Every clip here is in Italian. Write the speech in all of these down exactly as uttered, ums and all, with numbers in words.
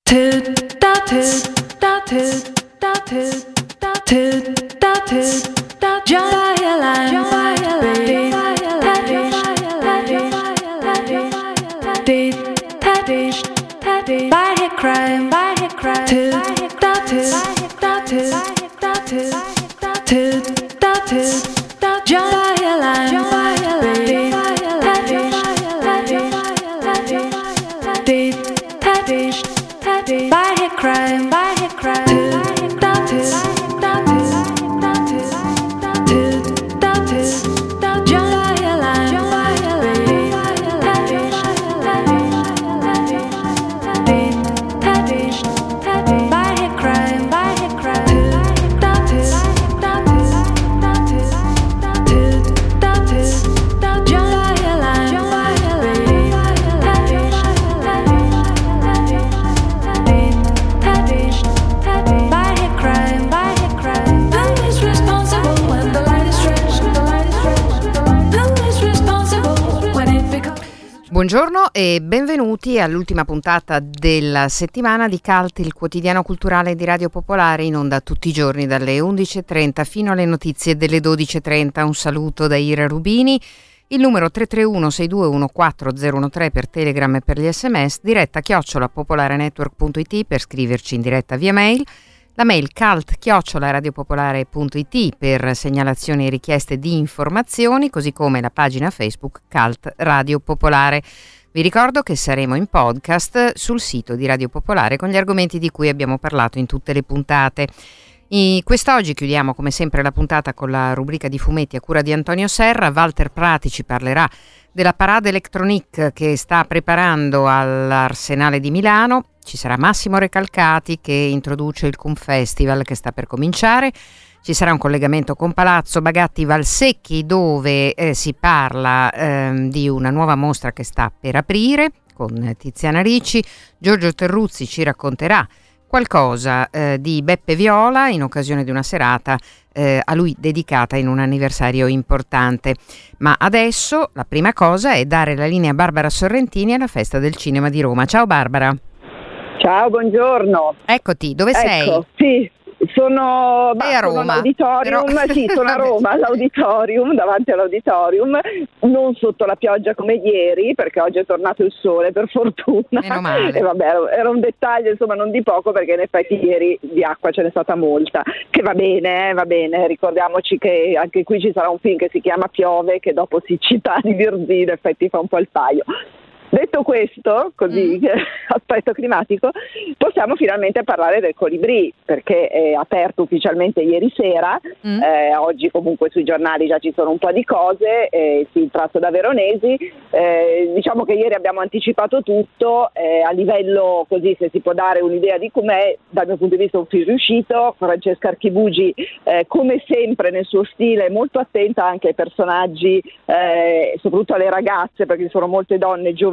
Buongiorno e benvenuti all'ultima puntata della settimana di Cult, il quotidiano culturale di Radio Popolare, in onda tutti i giorni dalle undici e trenta fino alle notizie delle dodici e trenta. Un saluto da Ira Rubini. Il numero tre tre uno sei due uno quattro zero uno tre per Telegram e per gli sms, diretta chiocciola popolarenetwork punto it per scriverci in diretta via mail, la mail cult chiocciola radiopopolare punto it per segnalazioni e richieste di informazioni, così come la pagina Facebook Cult Radio Popolare. Vi ricordo che saremo in podcast sul sito di Radio Popolare con gli argomenti di cui abbiamo parlato in tutte le puntate. E quest'oggi chiudiamo come sempre la puntata con la rubrica di fumetti a cura di Antonio Serra. Walter Prati ci parlerà della Parade Electronique che sta preparando all'Arsenale di Milano. Ci sarà Massimo Recalcati che introduce il Cum Festival che sta per cominciare. Ci sarà un collegamento con Palazzo Bagatti Valsecchi dove eh, si parla eh, di una nuova mostra che sta per aprire con Tiziana Ricci. Giorgio Terruzzi ci racconterà qualcosa eh, di Beppe Viola in occasione di una serata eh, a lui dedicata in un anniversario importante. Ma adesso la prima cosa è dare la linea a Barbara Sorrentini alla Festa del Cinema di Roma. Ciao Barbara. Ciao, buongiorno. Eccoti, dove ecco, sei? Sì, sono, bah, a Roma, sono all'auditorium, però... sì, sono a Roma, all'auditorium, davanti all'auditorium, non sotto la pioggia come ieri, perché oggi è tornato il sole, per fortuna. Meno male. E vabbè, era un dettaglio, insomma, non di poco, perché in effetti ieri di acqua ce n'è stata molta, che va bene, eh, va bene, ricordiamoci che anche qui ci sarà un film che si chiama Piove, che dopo siccità di Virdì, in effetti fa un po' il paio. Detto questo, così, mm. aspetto climatico, possiamo finalmente parlare del Colibrì, perché è aperto ufficialmente ieri sera, mm. eh, oggi comunque sui giornali già ci sono un po' di cose, eh, sì, tratto da Veronesi, eh, diciamo che ieri abbiamo anticipato tutto, eh, a livello così, se si può dare un'idea di com'è, dal mio punto di vista un film riuscito. Francesca Archibugi, eh, come sempre nel suo stile, molto attenta anche ai personaggi, eh, soprattutto alle ragazze, perché ci sono molte donne giovani,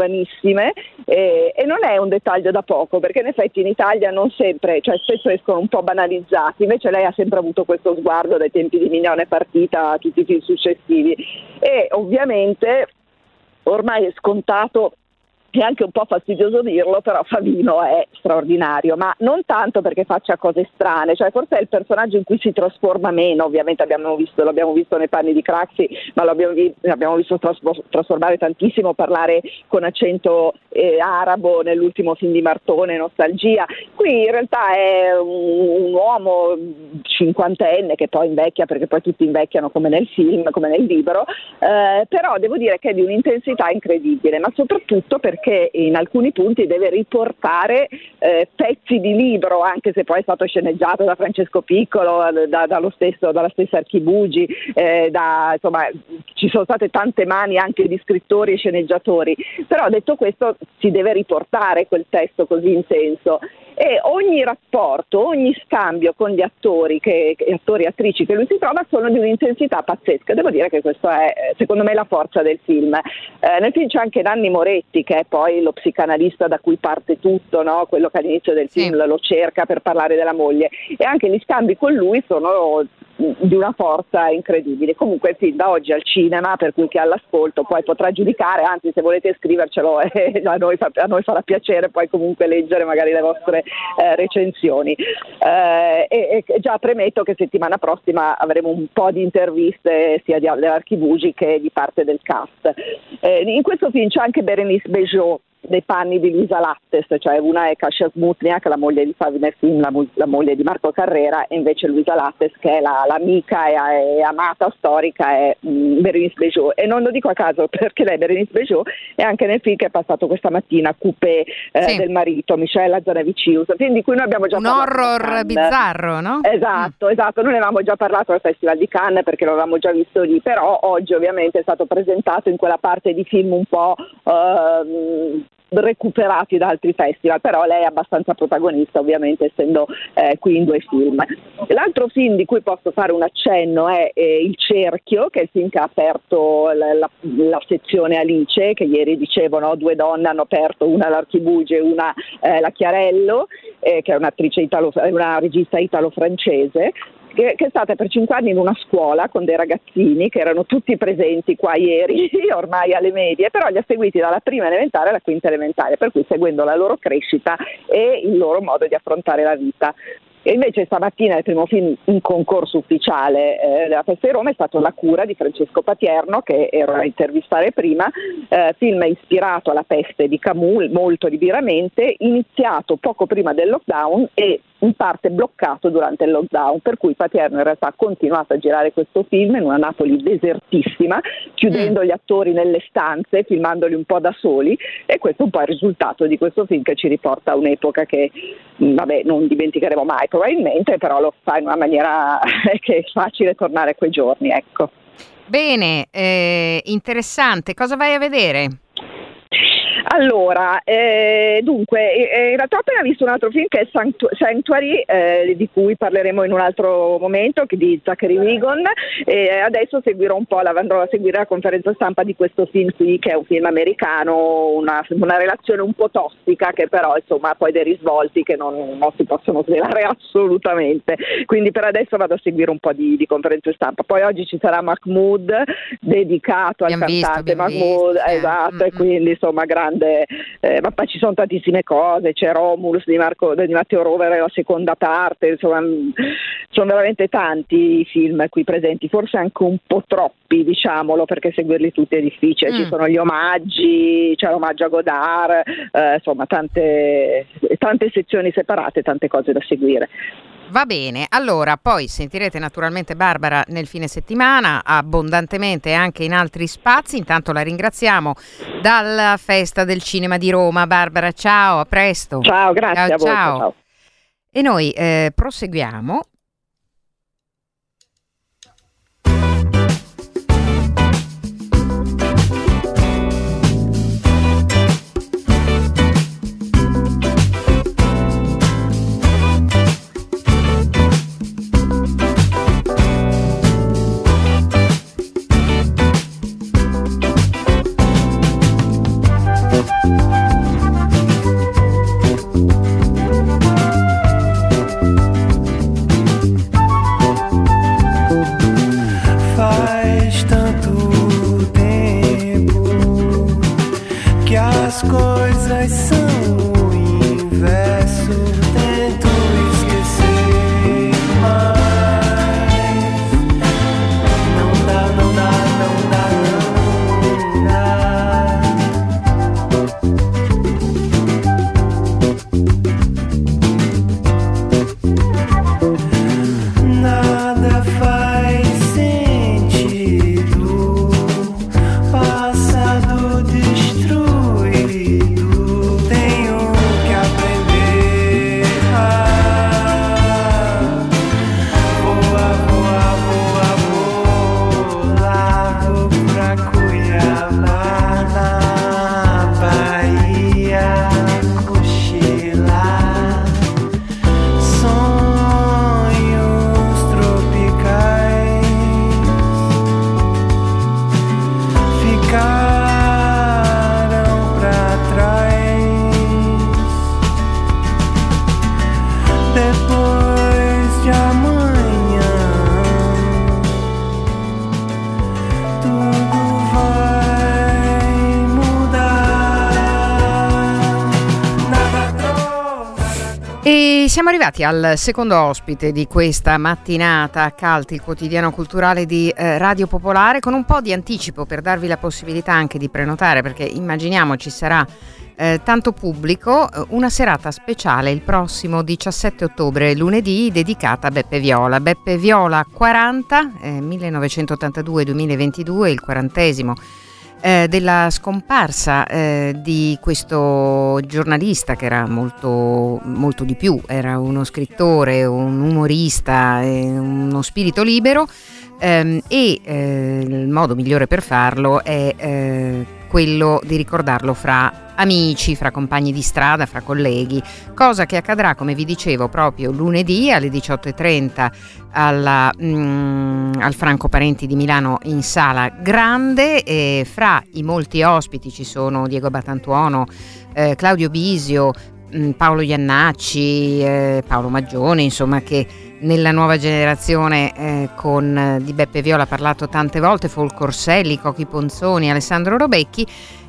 eh, e non è un dettaglio da poco, perché in effetti in Italia non sempre, cioè spesso escono un po' banalizzati, invece lei ha sempre avuto questo sguardo dai tempi di Mignone Partita a tutti i film successivi, e ovviamente ormai è scontato, è anche un po' fastidioso dirlo, però Favino è straordinario, ma non tanto perché faccia cose strane, cioè forse è il personaggio in cui si trasforma meno. Ovviamente abbiamo visto, l'abbiamo visto nei panni di Craxi, ma l'abbiamo vi, l'abbiamo visto tras- trasformare tantissimo, parlare con accento eh, arabo nell'ultimo film di Martone, Nostalgia. Qui in realtà è un, un uomo cinquantenne che poi invecchia, perché poi tutti invecchiano come nel film, come nel libro, eh, però devo dire che è di un'intensità incredibile, ma soprattutto perché che in alcuni punti deve riportare eh, pezzi di libro, anche se poi è stato sceneggiato da Francesco Piccolo, da, dallo stesso, dalla stessa Archibugi, eh, da, insomma ci sono state tante mani anche di scrittori e sceneggiatori, però detto questo si deve riportare quel testo così intenso. E ogni rapporto, ogni scambio con gli attori, che, attori e attrici che lui si trova, sono di un'intensità pazzesca. Devo dire che questo è, secondo me, la forza del film. Eh, nel film c'è anche Nanni Moretti, che è poi lo psicanalista da cui parte tutto, no? Quello che all'inizio del film sì. lo cerca per parlare della moglie. E anche gli scambi con lui sono di una forza incredibile. Comunque il film da oggi al cinema, per cui chi è all'ascolto poi potrà giudicare, anzi se volete scrivercelo eh, a, noi fa, a noi farà piacere poi comunque leggere magari le vostre eh, recensioni. Eh, e, e già premetto che settimana prossima avremo un po' di interviste sia di dell'Archibugi che di parte del cast. Eh, in questo film c'è anche Bérénice Bejo nei panni di Luisa Lattes, cioè una è Kasia Smutniak, la moglie di nel film la, la moglie di Marco Carrera, e invece Luisa Lattes, che è la, l'amica e, e amata storica, è um, Bérénice Bejo. E non lo dico a caso, perché lei, Bérénice Bejo, è anche nel film che è passato questa mattina, Coupé, eh, sì. del marito, Michela Zanavicius, film di cui noi abbiamo già un parlato. Un horror bizzarro, no? Esatto, mm. esatto, noi ne avevamo già parlato al Festival di Cannes perché lo avevamo già visto lì, però oggi ovviamente è stato presentato in quella parte di film un po' uh, recuperati da altri festival, però lei è abbastanza protagonista ovviamente essendo eh, qui in due film. L'altro film di cui posso fare un accenno è eh, Il Cerchio, che è il film che ha aperto la, la, la sezione Alice, che ieri dicevo, no? Due donne hanno aperto, una l'Archibugi e una eh, la Chiarello, eh, che è un'attrice italo, una regista italo-francese, che è stata per cinque anni in una scuola con dei ragazzini che erano tutti presenti qua ieri, ormai alle medie, però li ha seguiti dalla prima elementare alla quinta elementare, per cui seguendo la loro crescita e il loro modo di affrontare la vita. E invece stamattina il primo film in concorso ufficiale eh, della Festa di Roma è stato La cura di Francesco Patierno, che ero a intervistare prima, eh, film ispirato alla peste di Camus, molto liberamente, iniziato poco prima del lockdown e in parte bloccato durante il lockdown, per cui Patierno in realtà ha continuato a girare questo film in una Napoli desertissima, chiudendo gli attori nelle stanze, filmandoli un po' da soli, e questo è un po' il risultato di questo film, che ci riporta a un'epoca che vabbè non dimenticheremo mai probabilmente, però lo fa in una maniera che è facile tornare a quei giorni, ecco. Bene, eh, interessante. Cosa vai a vedere? Allora, eh, dunque, eh, in realtà ho appena visto un altro film che è Sanctu- Sanctuary, eh, di cui parleremo in un altro momento, che di Zachary Wigon, e adesso seguirò un po', la, andrò a seguire la conferenza stampa di questo film qui, che è un film americano, una, una relazione un po' tossica, che però insomma ha poi dei risvolti che non, non si possono svelare assolutamente, quindi per adesso vado a seguire un po' di, di conferenze stampa. Poi oggi ci sarà Mahmood, dedicato al cantante Mahmood, visto, esatto, mm-hmm. e quindi insomma grande. Eh, ma poi ci sono tantissime cose, c'è Romulus di, Marco, di Matteo Rovere, la seconda parte, insomma sono veramente tanti i film qui presenti, forse anche un po' troppi, diciamolo, perché seguirli tutti è difficile. Mm. Ci sono gli omaggi, c'è l'omaggio a Godard, eh, insomma tante, tante sezioni separate, tante cose da seguire. Va bene, allora poi sentirete naturalmente Barbara nel fine settimana abbondantemente anche in altri spazi. Intanto la ringraziamo dalla Festa del Cinema di Roma. Barbara, ciao, a presto. Ciao, grazie ciao, a voi. Ciao. Ciao. E noi eh, proseguiamo. Passado destruído tem siamo arrivati al secondo ospite di questa mattinata a Cult, il quotidiano culturale di eh, Radio Popolare, con un po' di anticipo per darvi la possibilità anche di prenotare, perché immaginiamo ci sarà eh, tanto pubblico, una serata speciale il prossimo diciassette ottobre, lunedì, dedicata a Beppe Viola. Beppe Viola quaranta, eh, millenovecentottantadue duemilaventidue, il quarantesimo Eh, della scomparsa eh, di questo giornalista che era molto, molto di più, era uno scrittore, un umorista, eh, uno spirito libero, ehm, e eh, il modo migliore per farlo è eh, quello di ricordarlo fra amici, fra compagni di strada, fra colleghi, cosa che accadrà, come vi dicevo, proprio lunedì alle diciotto e trenta alla, mm, al Franco Parenti di Milano in Sala Grande. E fra i molti ospiti ci sono Diego Battantuono, eh, Claudio Bisio, mh, Paolo Iannacci, eh, Paolo Maggione, insomma, che nella nuova generazione eh, con eh, di Beppe Viola ha parlato tante volte, Folco Orselli, Cochi Ponzoni, Alessandro Robecchi,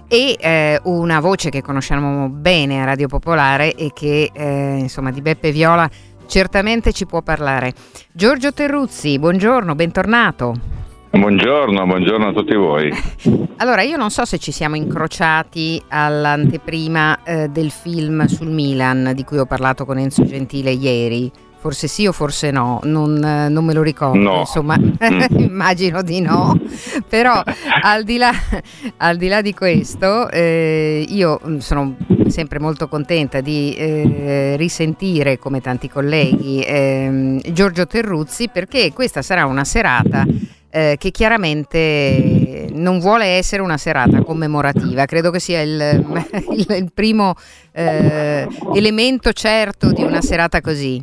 e eh, una voce che conosciamo bene a Radio Popolare e che eh, insomma di Beppe Viola certamente ci può parlare. Giorgio Terruzzi, buongiorno, bentornato. Buongiorno, buongiorno a tutti voi. Allora, io non so se ci siamo incrociati all'anteprima eh, del film sul Milan di cui ho parlato con Enzo Gentile ieri. Forse sì o forse no, non, non me lo ricordo, no. Insomma, immagino di no, però al di là, al di là di questo eh, io sono sempre molto contenta di eh, risentire, come tanti colleghi, eh, Giorgio Terruzzi, perché questa sarà una serata eh, che chiaramente non vuole essere una serata commemorativa, credo che sia il, il, il primo eh, elemento certo di una serata così.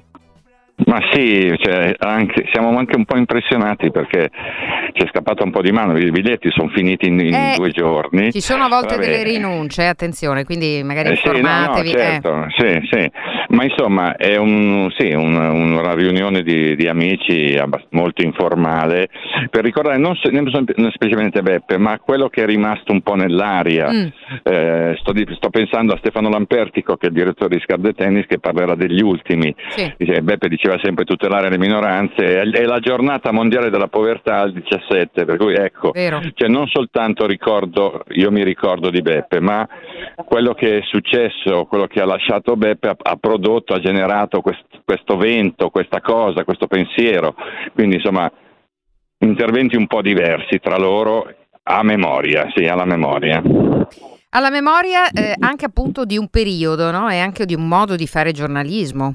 Ma sì, cioè, anche, siamo anche un po' impressionati perché ci è scappato un po' di mano, i biglietti sono finiti in, in eh, due giorni. Ci sono a volte Vabbè. delle rinunce, attenzione, quindi magari eh, informatevi. Sì, no, no, certo, eh. sì, sì. Ma insomma è un, sì, un, una riunione di, di amici molto informale per ricordare non, se, non specialmente Beppe, ma quello che è rimasto un po' nell'aria. Mm. Eh, sto, sto pensando a Stefano Lampertico, che è il direttore di Scarde Tennis, che parlerà degli ultimi. Sì. Dice, Beppe diceva sempre tutelare le minoranze, è, è la giornata mondiale della povertà al diciassette, per cui ecco, cioè non soltanto ricordo, io mi ricordo di Beppe, ma quello che è successo, quello che ha lasciato Beppe ha, ha prodotto, ha generato quest, questo vento, questa cosa, questo pensiero, quindi insomma interventi un po' diversi tra loro, a memoria, sì, alla memoria. Alla memoria eh, anche appunto di un periodo, no? E anche di un modo di fare giornalismo.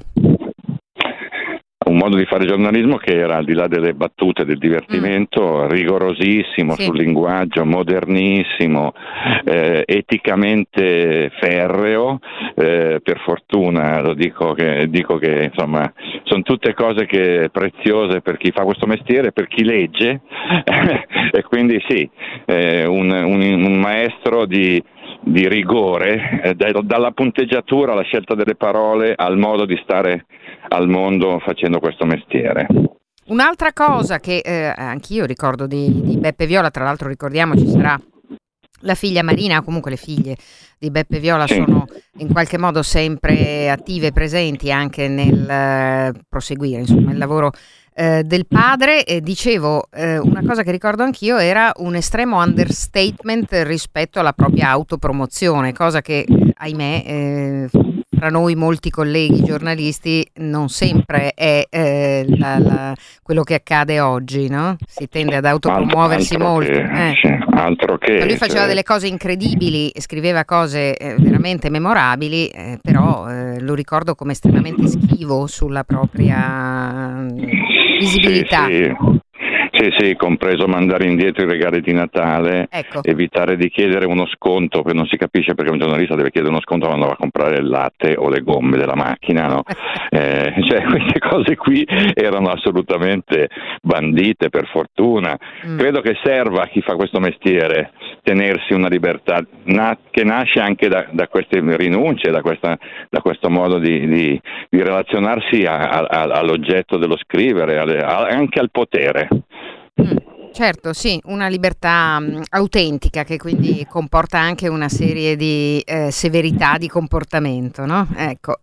Un modo di fare giornalismo che era, al di là delle battute, del divertimento, mm. rigorosissimo, sì, sul linguaggio, modernissimo, eh, eticamente ferreo, eh, per fortuna lo dico che, dico che insomma sono tutte cose che preziose per chi fa questo mestiere, per chi legge, e quindi sì, eh, un, un, un maestro di di rigore, eh, dalla punteggiatura alla scelta delle parole al modo di stare al mondo facendo questo mestiere. Un'altra cosa che eh, anch'io ricordo di, di Beppe Viola, tra l'altro ricordiamo ci sarà la figlia Marina, comunque le figlie di Beppe Viola sì. sono in qualche modo sempre attive e presenti anche nel eh, proseguire insomma il lavoro Eh, del padre. E dicevo, eh, una cosa che ricordo anch'io era un estremo understatement rispetto alla propria autopromozione, cosa che ahimè eh, tra noi molti colleghi giornalisti non sempre è eh, la, la, quello che accade oggi, no? Si tende ad autopromuoversi altro, altro molto che, eh. sì, altro che Ma lui faceva cioè... delle cose incredibili, scriveva cose eh, veramente memorabili, eh, però eh, lo ricordo come estremamente schivo sulla propria visibilità. Sì, sì. Sì, sì, compreso mandare indietro i regali di Natale, ecco. Evitare di chiedere uno sconto, che non si capisce perché un giornalista deve chiedere uno sconto quando va a comprare il latte o le gomme della macchina, no? eh, cioè queste cose qui erano assolutamente bandite, per fortuna. Mm. Credo che serva a chi fa questo mestiere tenersi una libertà na- che nasce anche da, da queste rinunce, da, questa, da questo modo di, di, di relazionarsi a, a, a, all'oggetto dello scrivere, alle, a, anche al potere. Mm. Certo, sì, una libertà mh, autentica che quindi comporta anche una serie di eh, severità di comportamento, no? Ecco,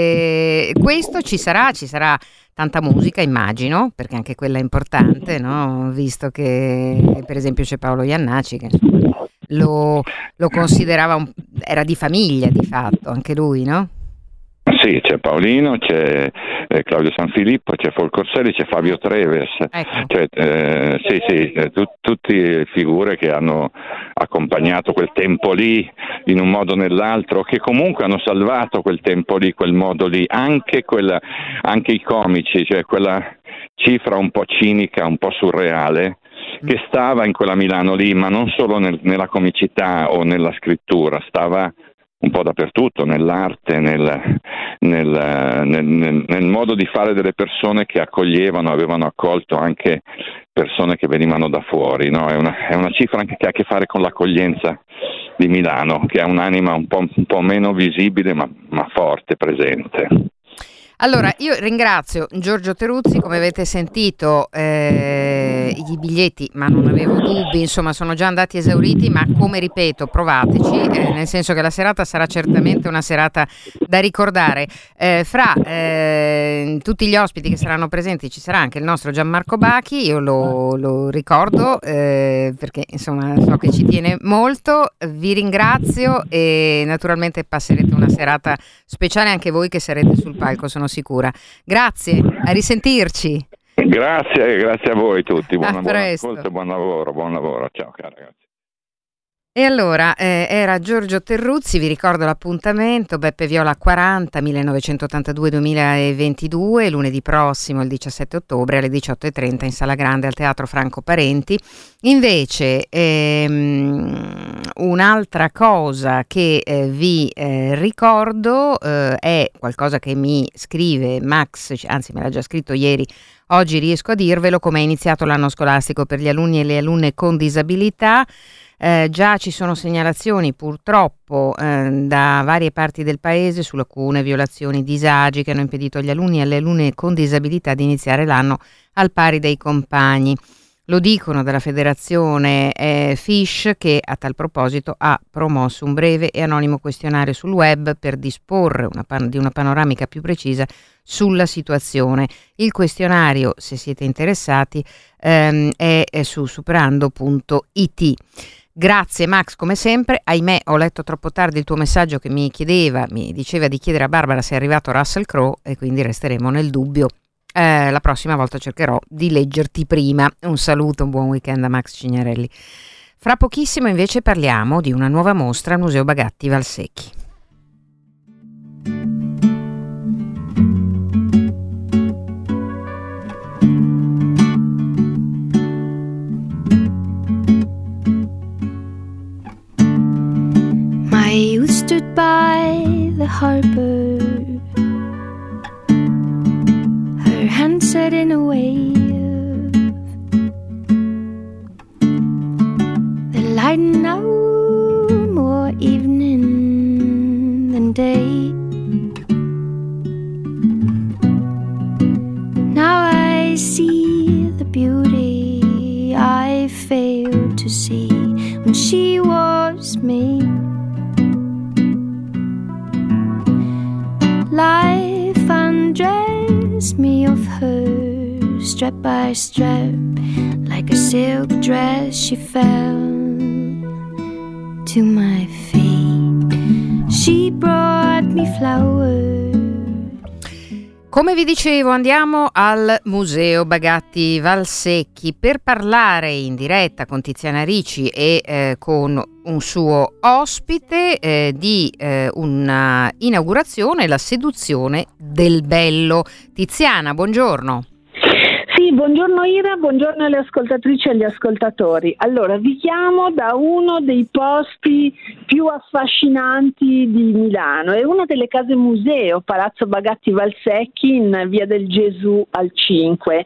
e questo ci sarà, ci sarà tanta musica, immagino, perché anche quella è importante, no? Visto che per esempio c'è Paolo Iannaci che insomma, lo, lo considerava, un, era di famiglia di fatto, anche lui, no? Sì, c'è Paolino, c'è eh, Claudio Sanfilippo, c'è Folcorselli, c'è Fabio Treves, Ecco. cioè, eh, sì, sì, eh, tu, tutte figure che hanno accompagnato quel tempo lì in un modo o nell'altro, che comunque hanno salvato quel tempo lì, quel modo lì, anche, quella, anche i comici, cioè quella cifra un po' cinica, un po' surreale, che stava in quella Milano lì, ma non solo nel, nella comicità o nella scrittura, stava un po' dappertutto, nell'arte, nel, nel, nel, nel, nel modo di fare delle persone che accoglievano, avevano accolto anche persone che venivano da fuori, no? È una, è una cifra anche che ha a che fare con l'accoglienza di Milano, che ha un'anima un po', un po' meno visibile ma, ma forte, presente. Allora, io ringrazio Giorgio Teruzzi, come avete sentito eh, i biglietti, ma non avevo dubbi, insomma sono già andati esauriti, ma come ripeto, provateci, eh, nel senso che la serata sarà certamente una serata da ricordare. Eh, fra eh, tutti gli ospiti che saranno presenti ci sarà anche il nostro Gianmarco Bachi, io lo, lo ricordo eh, perché insomma so che ci tiene molto, vi ringrazio e naturalmente passerete una serata speciale anche voi che sarete sul palco, sono sicura. Grazie, a risentirci. Grazie, grazie a voi tutti. Buon, A buon presto. ascolto, buon lavoro, buon lavoro. Ciao cara, ragazzi. E allora, eh, era Giorgio Terruzzi, vi ricordo l'appuntamento, Beppe Viola quaranta, millenovecentottantadue duemilaventidue, lunedì prossimo, il diciassette ottobre alle diciotto e trenta in Sala Grande al Teatro Franco Parenti. Invece, ehm, un'altra cosa che eh, vi eh, ricordo eh, è qualcosa che mi scrive Max, anzi me l'ha già scritto ieri, oggi riesco a dirvelo, come è iniziato l'anno scolastico per gli alunni e le alunne con disabilità. Eh, già ci sono segnalazioni purtroppo eh, da varie parti del paese su alcune violazioni, disagi che hanno impedito agli alunni e alle alunne con disabilità di iniziare l'anno al pari dei compagni. Lo dicono dalla federazione eh, Fish, che a tal proposito ha promosso un breve e anonimo questionario sul web per disporre una pan- di una panoramica più precisa sulla situazione. Il questionario, se siete interessati, ehm, è, è su superando punto it. Grazie Max, come sempre. Ahimè, ho letto troppo tardi il tuo messaggio che mi chiedeva, mi diceva di chiedere a Barbara se è arrivato Russell Crowe e quindi resteremo nel dubbio. Eh, la prossima volta cercherò di leggerti prima. Un saluto, un buon weekend a Max Cignarelli. Fra pochissimo invece parliamo di una nuova mostra al Museo Bagatti Valsecchi. My youth stood by the harbor, her hand set in a wave, the light now more evening than day. Now I see the beauty I failed to see when she was me. Life undressed me of her, strap by strap, like a silk dress she fell to my feet. She brought me flowers. Come vi dicevo, andiamo al Museo Bagatti Valsecchi per parlare in diretta con Tiziana Ricci e eh, con un suo ospite eh, di eh, una inaugurazione, la seduzione del bello. Tiziana, buongiorno. Sì, buongiorno Ira, buongiorno alle ascoltatrici e agli ascoltatori. Allora, vi chiamo da uno dei posti più affascinanti di Milano, è una delle case museo, Palazzo Bagatti Valsecchi in Via del Gesù al cinque.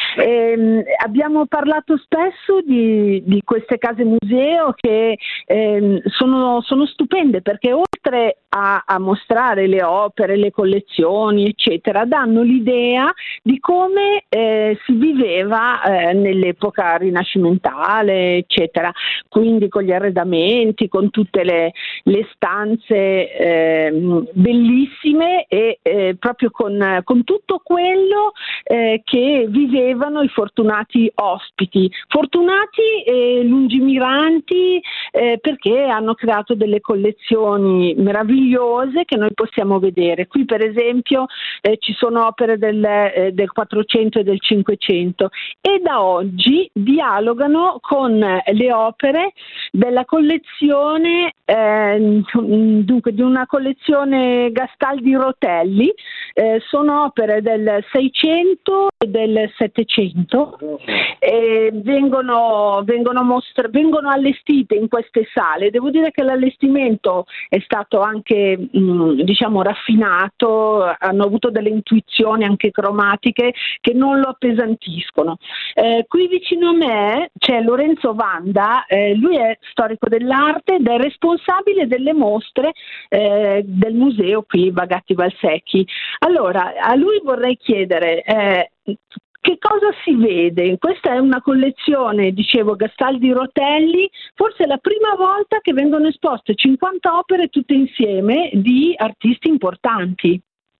ehm, abbiamo parlato spesso di, di queste case museo che ehm, sono, sono stupende, perché oltre a, a mostrare le opere, le collezioni eccetera, danno l'idea di come eh, si viveva eh, nell'epoca rinascimentale eccetera, quindi con gli arredamenti, con tutte le, le stanze eh, bellissime e eh, proprio con, con tutto quello eh, che vivevano i fortunati ospiti, fortunati e lungimiranti eh, perché hanno creato delle collezioni meravigliose che noi possiamo vedere. Qui per esempio eh, ci sono opere del, eh, del quattrocento e del cinquecento e da oggi dialogano con le opere della collezione eh, dunque di una collezione Gastaldi Rotelli, eh, sono opere del seicento e del settecento e vengono, vengono, mostra- vengono allestite in queste sale. Devo dire che l'allestimento è stato anche mh, diciamo raffinato, hanno avuto delle intuizioni anche cromatiche che non lo appesantiscono. Eh, qui vicino a me c'è Lorenzo Vanda, eh, lui è storico dell'arte ed è responsabile delle mostre eh, del museo qui Bagatti Valsecchi. Allora, a lui vorrei chiedere eh, che cosa si vede? Questa è una collezione, dicevo, Gastaldi Rotelli, forse è la prima volta che vengono esposte cinquanta opere tutte insieme di artisti importanti.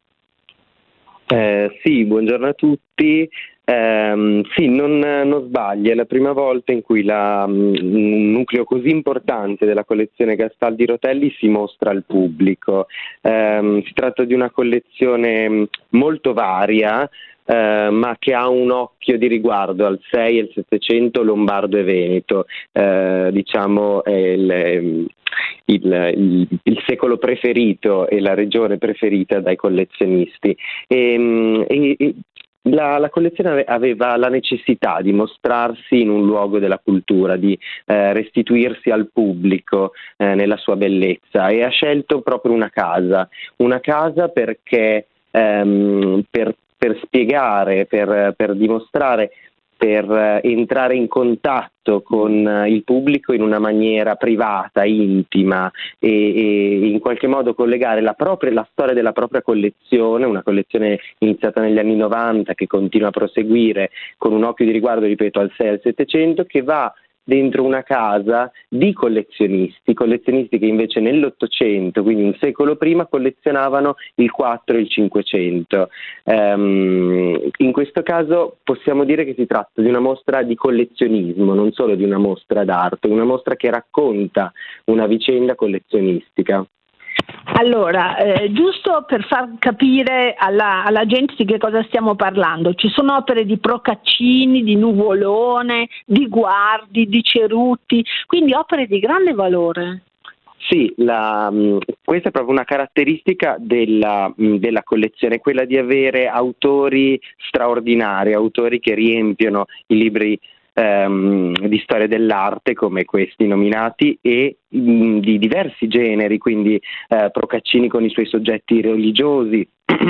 Eh, sì, buongiorno a tutti. Eh, sì, non, non sbaglia, è la prima volta in cui la, un nucleo così importante della collezione Gastaldi Rotelli si mostra al pubblico. Eh, si tratta di una collezione molto varia, eh, ma che ha un occhio di riguardo al sei e al settecento lombardo e veneto, eh, diciamo è il, Il, il, il secolo preferito e la regione preferita dai collezionisti. E, e, e la, la collezione aveva la necessità di mostrarsi in un luogo della cultura, di eh, restituirsi al pubblico eh, nella sua bellezza, e ha scelto proprio una casa, una casa perché ehm, per, per spiegare, per, per dimostrare, per entrare in contatto con il pubblico in una maniera privata, intima e, e in qualche modo collegare la, propria, la storia della propria collezione, una collezione iniziata negli anni novanta che continua a proseguire con un occhio di riguardo, ripeto, al sei e al settecento, che va dentro una casa di collezionisti, collezionisti che invece nell'Ottocento, quindi un secolo prima, collezionavano il quattro e il cinquecento. Um, in questo caso possiamo dire che si tratta di una mostra di collezionismo, non solo di una mostra d'arte, una mostra che racconta una vicenda collezionistica. Allora, eh, giusto per far capire alla, alla gente di che cosa stiamo parlando, ci sono opere di Procaccini, di Nuvolone, di Guardi, di Cerutti, quindi opere di grande valore. Sì, la, questa è proprio una caratteristica della, della collezione, quella di avere autori straordinari, autori che riempiono i libri ehm, di storia dell'arte come questi nominati e mh, di diversi generi, quindi eh, Procaccini con i suoi soggetti religiosi,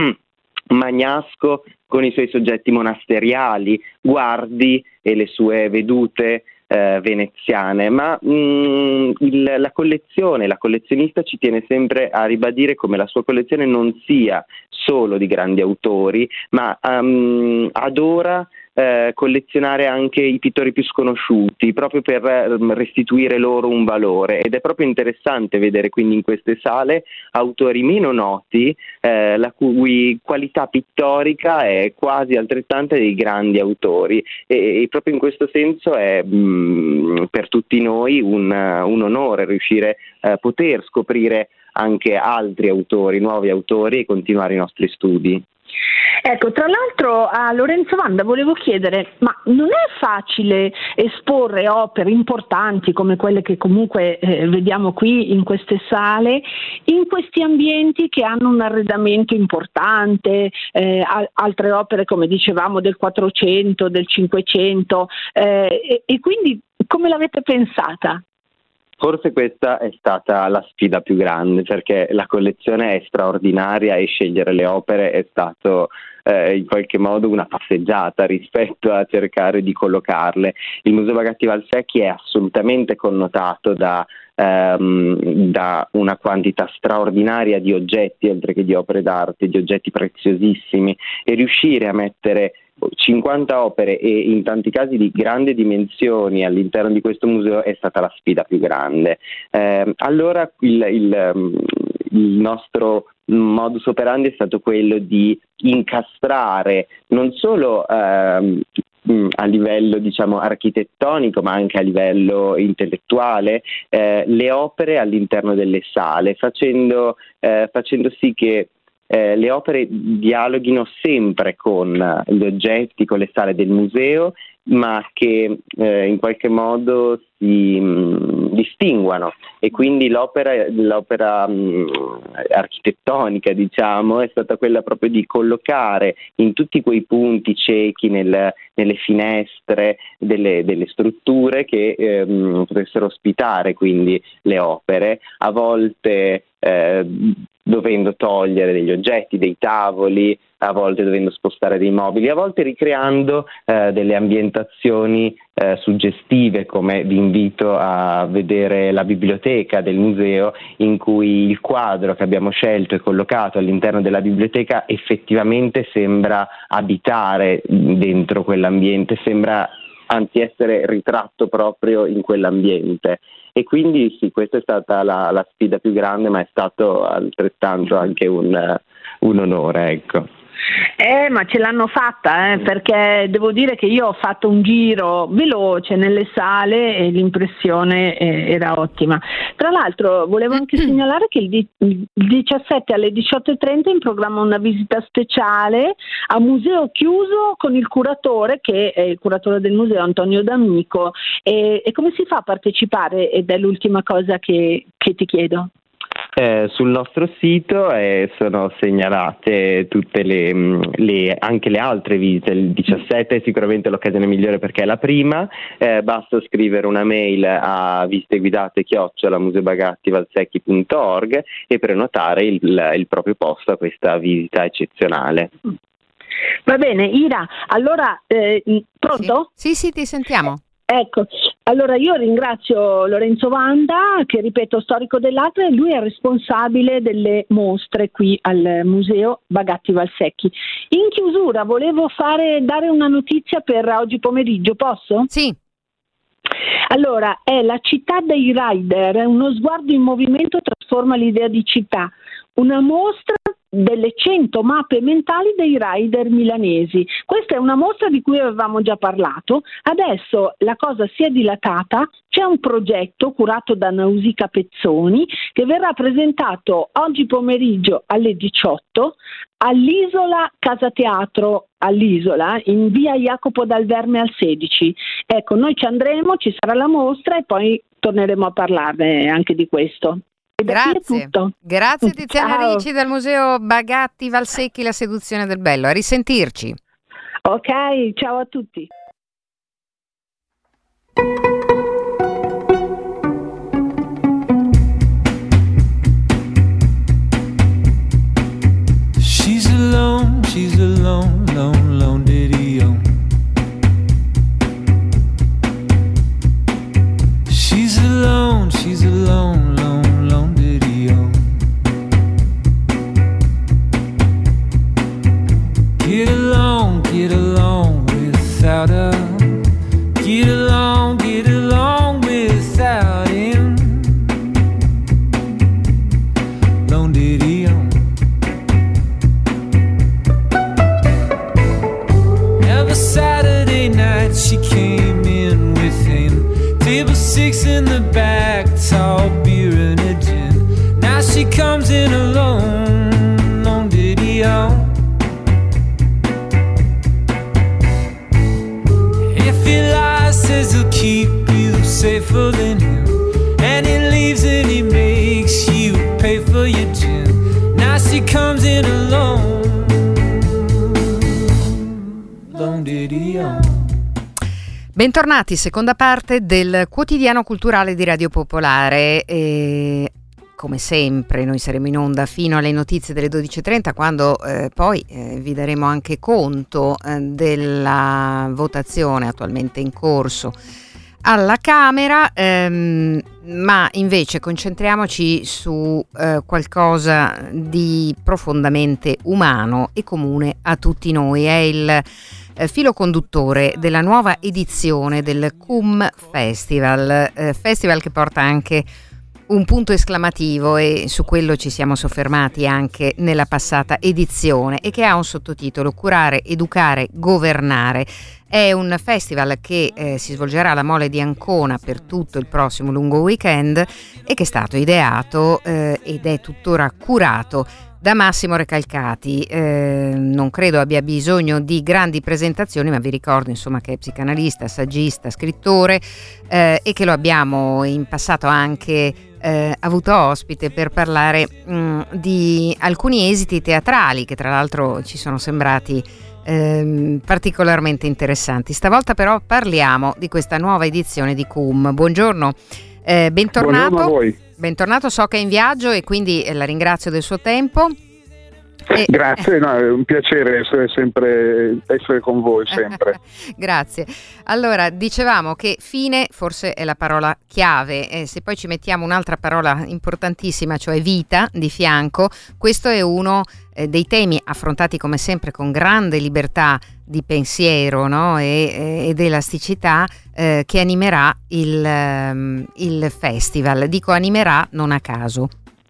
Magnasco con i suoi soggetti monasteriali, Guardi e le sue vedute eh, veneziane, ma mh, il, la collezione, la collezionista ci tiene sempre a ribadire come la sua collezione non sia solo di grandi autori, ma um, adora Eh, collezionare anche i pittori più sconosciuti, proprio per eh, restituire loro un valore, ed è proprio interessante vedere quindi in queste sale autori meno noti, eh, la cui qualità pittorica è quasi altrettanta dei grandi autori, e, e proprio in questo senso è mh, per tutti noi un, un onore riuscire a eh, poter scoprire anche altri autori, nuovi autori, e continuare i nostri studi. Ecco, tra l'altro a Lorenzo Vanda volevo chiedere, ma non è facile esporre opere importanti come quelle che comunque eh, vediamo qui in queste sale, in questi ambienti che hanno un arredamento importante, eh, altre opere come dicevamo del quattrocento, del cinquecento, eh, e, e quindi come l'avete pensata? Forse questa è stata la sfida più grande, perché la collezione è straordinaria e scegliere le opere è stato eh, in qualche modo una passeggiata rispetto a cercare di collocarle. Il Museo Bagatti Valsecchi è assolutamente connotato da, ehm, da una quantità straordinaria di oggetti, oltre che di opere d'arte, di oggetti preziosissimi, e riuscire a mettere cinquanta opere e in tanti casi di grandi dimensioni all'interno di questo museo è stata la sfida più grande. Eh, allora il, il, il nostro modus operandi è stato quello di incastrare non solo ehm, a livello diciamo architettonico ma anche a livello intellettuale eh, le opere all'interno delle sale, facendo, eh, facendo sì che Eh, le opere dialoghino sempre con gli oggetti, con le sale del museo, ma che eh, in qualche modo si mh, distinguano, e quindi l'opera, l'opera mh, architettonica diciamo è stata quella proprio di collocare in tutti quei punti ciechi nel, nelle finestre delle, delle strutture che ehm, potessero ospitare quindi le opere, a volte eh, dovendo togliere degli oggetti, dei tavoli, a volte dovendo spostare dei mobili, a volte ricreando eh, delle ambientazioni eh, suggestive, come vi invito a vedere la biblioteca del museo, in cui il quadro che abbiamo scelto e collocato all'interno della biblioteca effettivamente sembra abitare dentro quell'ambiente, sembra anzi essere ritratto proprio in quell'ambiente. E quindi sì, questa è stata la, la sfida più grande, ma è stato altrettanto anche un, un onore, ecco. Eh, ma ce l'hanno fatta, eh, perché devo dire che io ho fatto un giro veloce nelle sale e l'impressione eh, era ottima. Tra l'altro volevo anche segnalare che il, di- il diciassette alle diciotto e trenta è in programma una visita speciale a museo chiuso con il curatore, che è il curatore del museo, Antonio D'Amico. E, e come si fa a partecipare? Ed è l'ultima cosa che, che ti chiedo. Eh, sul nostro sito eh, sono segnalate tutte le, le anche le altre visite. Il diciassette è sicuramente l'occasione migliore perché è la prima, eh, basta scrivere una mail a visiteguidate chiocciola museobagatti-valsecchi punto org e prenotare il, il proprio posto a questa visita eccezionale. Va bene, Ira, allora eh, pronto? Sì, sì, sì, ti sentiamo. Ecco, allora io ringrazio Lorenzo Vanda, che ripeto storico dell'arte, e lui è responsabile delle mostre qui al Museo Bagatti Valsecchi. In chiusura volevo fare dare una notizia per oggi pomeriggio, posso? Sì. Allora, è La città dei rider, uno sguardo in movimento trasforma l'idea di città, una mostra delle cento mappe mentali dei rider milanesi. Questa è una mostra di cui avevamo già parlato, adesso la cosa si è dilatata, c'è un progetto curato da Nausicaa Pezzoni che verrà presentato oggi pomeriggio alle diciotto all'Isola Casa Teatro, all'Isola, in via Jacopo dal Verme al sedici. Ecco, noi ci andremo, ci sarà la mostra e poi torneremo a parlarne anche di questo. Grazie, grazie Tiziana Ciao. Ricci dal Museo Bagatti Valsecchi, La seduzione del bello. A risentirci. Ok, ciao a tutti. She's alone, she's alone, lone, lone, diddy-o. She's alone, she's alone, lone, lone, diddy-o. Get along, get along without her. Get along, get along without him. Lone, diddy-o. Every Saturday night she came in with him. Table six in the back, tall beer and a gin. Now she comes in alone, lone diddy-o. If he lies, says he'll keep you safer than him, and he leaves and he makes you pay for your gin. Now she comes in alone, lone diddy-o. Bentornati, seconda parte del quotidiano culturale di Radio Popolare. E come sempre noi saremo in onda fino alle notizie delle dodici e trenta, quando eh, poi eh, vi daremo anche conto eh, della votazione attualmente in corso alla Camera, ehm, ma invece concentriamoci su eh, qualcosa di profondamente umano e comune a tutti noi. È il eh, filo conduttore della nuova edizione del C U M Festival, eh, festival che porta anche un punto esclamativo, e su quello ci siamo soffermati anche nella passata edizione, e che ha un sottotitolo: Curare, Educare, Governare. È un festival che eh, si svolgerà alla Mole di Ancona per tutto il prossimo lungo weekend e che è stato ideato eh, ed è tuttora curato da Massimo Recalcati. Eh, non credo abbia bisogno di grandi presentazioni, ma vi ricordo insomma che è psicanalista, saggista, scrittore eh, e che lo abbiamo in passato anche eh, avuto ospite per parlare mh, di alcuni esiti teatrali che tra l'altro ci sono sembrati eh, particolarmente interessanti. Stavolta però parliamo di questa nuova edizione di C U M. Buongiorno, eh, bentornato. Buongiorno a voi. Bentornato, so che è in viaggio e quindi la ringrazio del suo tempo. E... Grazie, no, è un piacere essere sempre essere con voi sempre. Grazie. Allora, dicevamo che fine forse è la parola chiave, e se poi ci mettiamo un'altra parola importantissima, cioè vita, di fianco, questo è uno eh, dei temi affrontati come sempre con grande libertà di pensiero, no? e, ed elasticità eh, che animerà il, um, il festival. Dico animerà non a caso.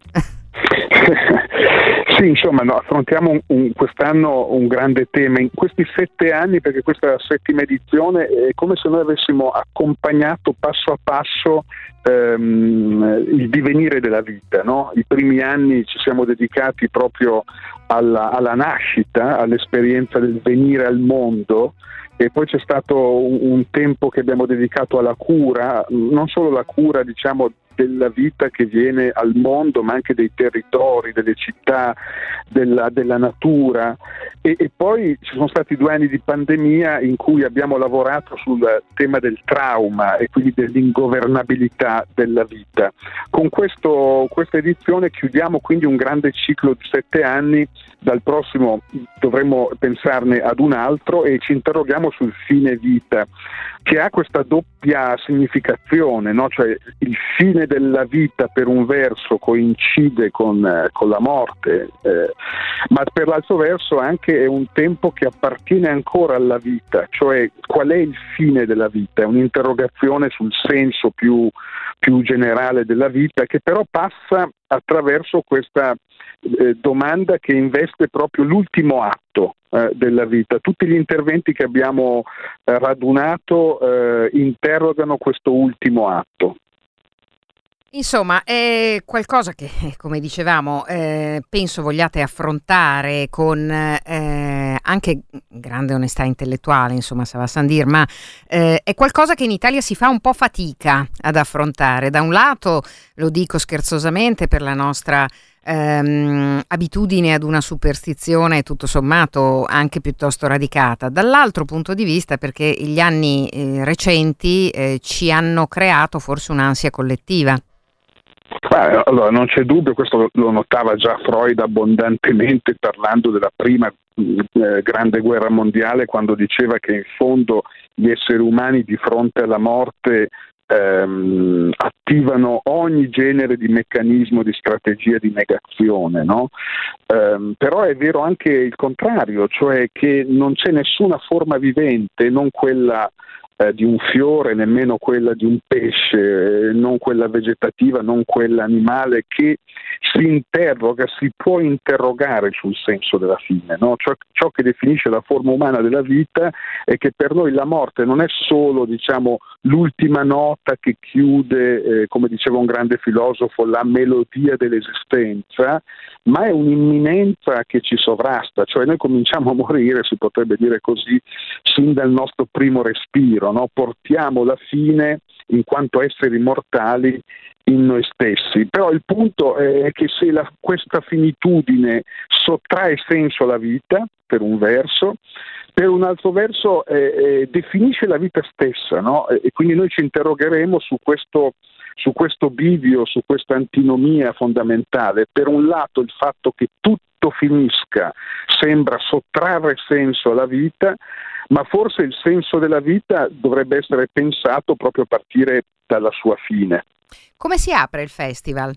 Sì, insomma, no, affrontiamo un, un, quest'anno un grande tema in questi sette anni, perché questa è la settima edizione. È come se noi avessimo accompagnato passo a passo ehm, il divenire della vita, no? I primi anni ci siamo dedicati proprio alla, alla nascita, all'esperienza del venire al mondo, e poi c'è stato un, un tempo che abbiamo dedicato alla cura, non solo la cura, diciamo, della vita che viene al mondo, ma anche dei territori, delle città, della, della natura, e, e poi ci sono stati due anni di pandemia in cui abbiamo lavorato sul tema del trauma e quindi dell'ingovernabilità della vita. Con questo, questa edizione chiudiamo quindi un grande ciclo di sette anni. Dal prossimo dovremo pensarne ad un altro e ci interroghiamo sul fine vita, che ha questa doppia significazione, no? Cioè il fine della vita per un verso coincide con, eh, con la morte, eh, ma per l'altro verso anche è un tempo che appartiene ancora alla vita, cioè qual è il fine della vita? È un'interrogazione sul senso più, più generale della vita, che però passa attraverso questa eh, domanda che investe proprio l'ultimo atto eh, della vita. Tutti gli interventi che abbiamo eh, radunato eh, interrogano questo ultimo atto. Insomma, è qualcosa che, come dicevamo, eh, penso vogliate affrontare con eh, anche grande onestà intellettuale, insomma, ça va sans dire, ma eh, è qualcosa che in Italia si fa un po' fatica ad affrontare. Da un lato, lo dico scherzosamente, per la nostra ehm, abitudine ad una superstizione tutto sommato anche piuttosto radicata, dall'altro punto di vista perché gli anni eh, recenti eh, ci hanno creato forse un'ansia collettiva. Ah, allora, non c'è dubbio, questo lo notava già Freud abbondantemente parlando della prima eh, grande guerra mondiale, quando diceva che in fondo gli esseri umani di fronte alla morte ehm, attivano ogni genere di meccanismo, di strategia di negazione, no? Ehm, però è vero anche il contrario, cioè che non c'è nessuna forma vivente, non quella di un fiore, nemmeno quella di un pesce, non quella vegetativa, non quella animale, che si interroga, si può interrogare sul senso della fine, no? Ciò, ciò che definisce la forma umana della vita è che per noi la morte non è solo, diciamo, l'ultima nota che chiude, eh, come diceva un grande filosofo, la melodia dell'esistenza, ma è un'imminenza che ci sovrasta, cioè noi cominciamo a morire, si potrebbe dire così, sin dal nostro primo respiro. No? Portiamo la fine in quanto esseri mortali in noi stessi, però il punto è che se la, questa finitudine sottrae senso alla vita, per un verso, per un altro verso eh, eh, definisce la vita stessa, no? E, e quindi noi ci interrogheremo su questo, su questo bivio, su questa antinomia fondamentale. Per un lato il fatto che tutto finisca sembra sottrarre senso alla vita, ma forse il senso della vita dovrebbe essere pensato proprio a partire dalla sua fine. Come si apre il festival?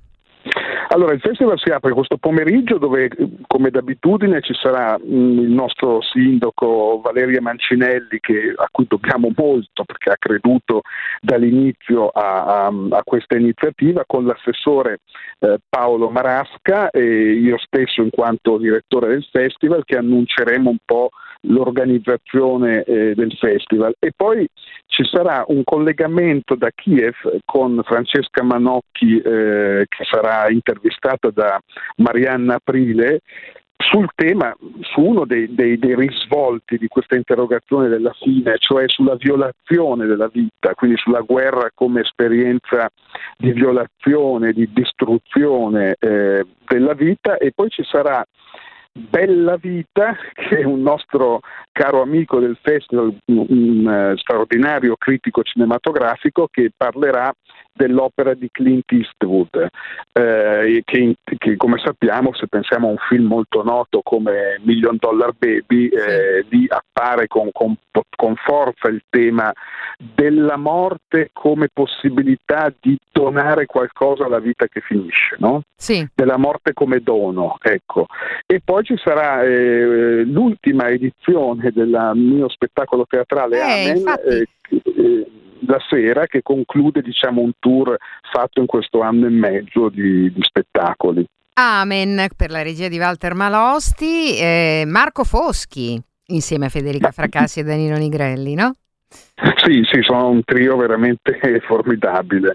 Allora, il festival si apre questo pomeriggio dove, come d'abitudine, ci sarà mh, il nostro sindaco Valeria Mancinelli, che, a cui dobbiamo molto perché ha creduto dall'inizio a, a, a questa iniziativa, con l'assessore eh, Paolo Marasca e io stesso in quanto direttore del festival, che annunceremo un po' l'organizzazione eh, del festival. E poi ci sarà un collegamento da Kiev con Francesca Manocchi eh, che sarà intervistata da Marianna Aprile sul tema, su uno dei, dei, dei risvolti di questa interrogazione della fine, cioè sulla violazione della vita, quindi sulla guerra come esperienza di violazione, di distruzione eh, della vita. E poi ci sarà Bella Vita, che è un nostro caro amico del festival, un, un uh, straordinario critico cinematografico, che parlerà dell'opera di Clint Eastwood, eh, che, che come sappiamo, se pensiamo a un film molto noto come Million Dollar Baby, eh, lì appare con, con, con forza il tema della morte come possibilità di donare qualcosa alla vita che finisce, no? Sì. Della morte come dono, ecco. E poi ci sarà eh, l'ultima edizione del mio spettacolo teatrale eh, Amen, eh, eh, la sera, che conclude, diciamo, un tour fatto in questo anno e mezzo di, di spettacoli. Amen, per la regia di Walter Malosti, eh, Marco Foschi insieme a Federica Fracassi e Danilo Nigrelli, no? Sì, sì, sono un trio veramente formidabile.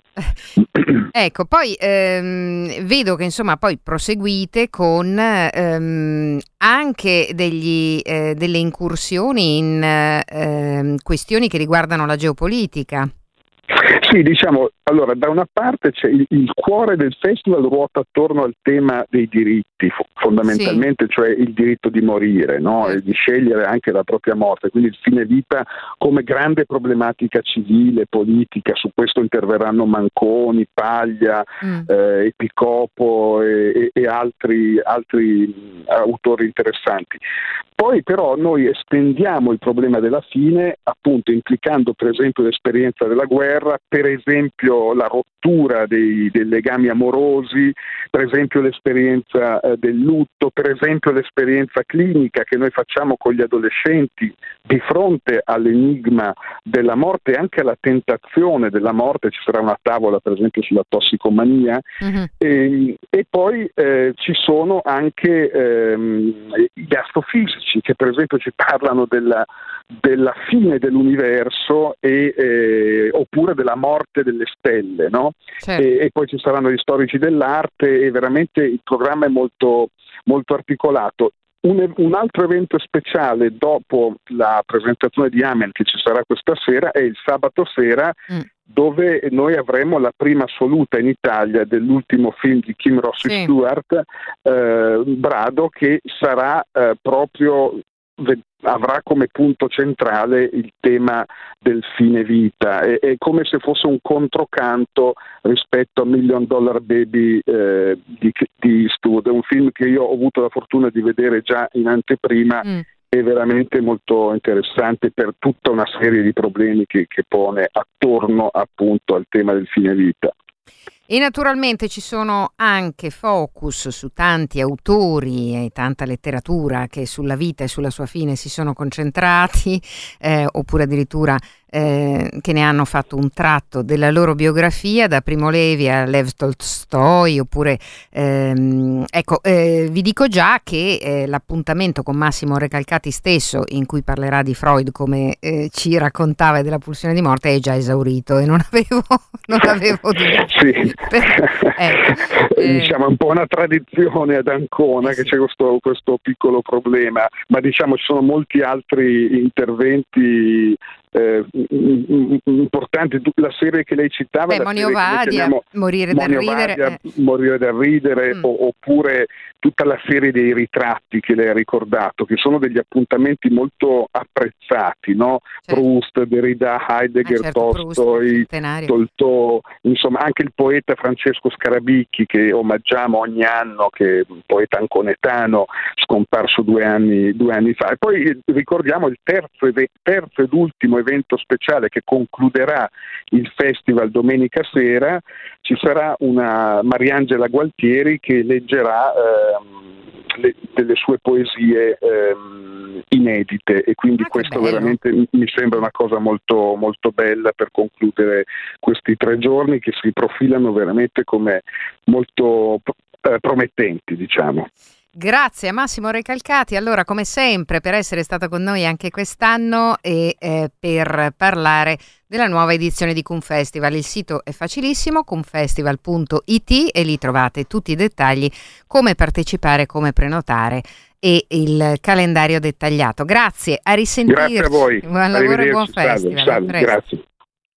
Ecco, poi ehm, vedo che insomma poi proseguite con ehm, anche degli, eh, delle incursioni in eh, questioni che riguardano la geopolitica. Sì, diciamo, allora da una parte c'è il, il cuore del festival ruota attorno al tema dei diritti, fondamentalmente, sì. Cioè il diritto di morire, no? E di scegliere anche la propria morte, quindi il fine vita come grande problematica civile, politica. Su questo interverranno Manconi, Paglia, mm. eh, Epicopo e, e, e altri, altri autori interessanti. Poi però noi estendiamo il problema della fine, appunto implicando per esempio l'esperienza della guerra, per esempio la rottura dei, dei legami amorosi, per esempio l'esperienza eh, del lutto, per esempio l'esperienza clinica che noi facciamo con gli adolescenti di fronte all'enigma della morte e anche alla tentazione della morte. Ci sarà una tavola per esempio sulla tossicomania, uh-huh. e, e poi eh, ci sono anche ehm, gli astrofisici che per esempio ci parlano della, della fine dell'universo e, eh, oppure della morte delle stelle, no? Certo. E, e poi ci saranno gli storici dell'arte e veramente il programma è molto, molto articolato. Un, un altro evento speciale dopo la presentazione di Amen che ci sarà questa sera è il sabato sera, mm. dove noi avremo la prima assoluta in Italia dell'ultimo film di Kim Rossi sì. Stewart, eh, Brado, che sarà eh, proprio avrà come punto centrale il tema del fine vita. È, è come se fosse un controcanto rispetto a Million Dollar Baby eh, di, di Eastwood. È un film che io ho avuto la fortuna di vedere già in anteprima. Mm. È veramente molto interessante per tutta una serie di problemi che, che pone attorno appunto al tema del fine vita. E naturalmente ci sono anche focus su tanti autori e tanta letteratura che sulla vita e sulla sua fine si sono concentrati, eh, oppure addirittura eh, che ne hanno fatto un tratto della loro biografia, da Primo Levi a Lev Tolstoi, oppure ehm, ecco, eh, vi dico già che eh, l'appuntamento con Massimo Recalcati stesso, in cui parlerà di Freud come eh, ci raccontava, e della pulsione di morte, è già esaurito e non avevo, non avevo dubbi. Sì. Per, ecco, eh, diciamo è un po' una tradizione ad Ancona eh, che sì. c'è questo, questo piccolo problema, ma diciamo ci sono molti altri interventi eh, importanti. La serie che lei citava, Beh, la Monio serie che noi Vadia, chiamiamo Morire dal Monio ridere, Vadia, eh. Morire dal ridere, Mm. o, oppure tutta la serie dei ritratti che lei ha ricordato, che sono degli appuntamenti molto apprezzati, no? Certo. Proust, Derrida, Heidegger, Ah, certo, Proust, Tolstoi, centenario. Tolstoi, insomma anche il poeta Francesco Scarabicchi, che omaggiamo ogni anno, che è un poeta anconetano scomparso due anni, due anni fa. E poi ricordiamo il terzo, eve- terzo ed ultimo evento speciale che concluderà il festival domenica sera. Ci sarà una Mariangela Gualtieri che leggerà ehm, le, delle sue poesie ehm, inedite, e quindi Ah, che questo bello. veramente mi sembra una cosa molto, molto bella per concludere questi tre giorni che si profilano veramente come molto eh, promettenti, diciamo. Grazie a Massimo Recalcati, allora come sempre, per essere stato con noi anche quest'anno e eh, per parlare della nuova edizione di Kunfestival. Il sito è facilissimo, kunfestival punto it, e lì trovate tutti i dettagli, come partecipare, come prenotare e il calendario dettagliato. Grazie, a risentirci. Grazie a voi. Buon lavoro e buon Arrivederci. Salve, festival. salve, A presto. grazie.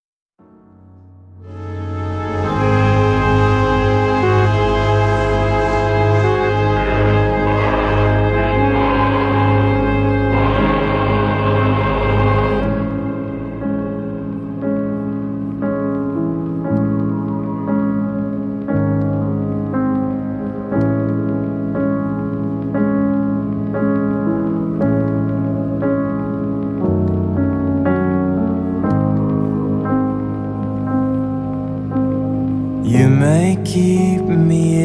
You may keep me